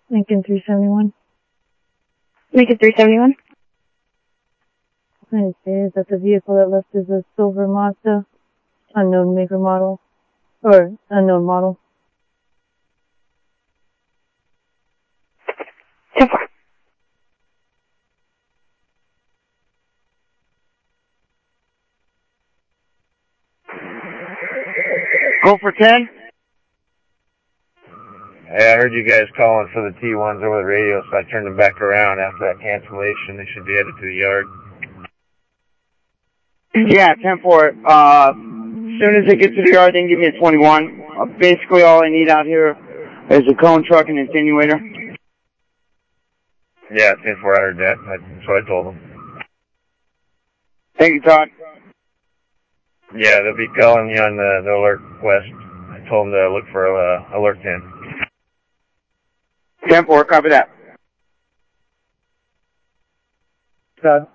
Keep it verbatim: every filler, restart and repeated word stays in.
Lincoln three seventy-one. Lincoln three seventy-one. It says that the vehicle that left is a silver Mazda, unknown maker model, or unknown model. ten four. Go for ten. Hey, I heard you guys calling for the T ones over the radio, so I turned them back around after that cancellation. They should be headed to the yard. Yeah, ten four. Uh, as soon as they get to the yard, then give me a twenty-one. Uh, basically, all I need out here is a cone truck and attenuator. Yeah, ten four, I heard that. That's what I told them. Thank you, Todd. Yeah, they'll be calling you on the, the alert quest. I told them to look for uh, alert ten. ten four, copy that. Todd.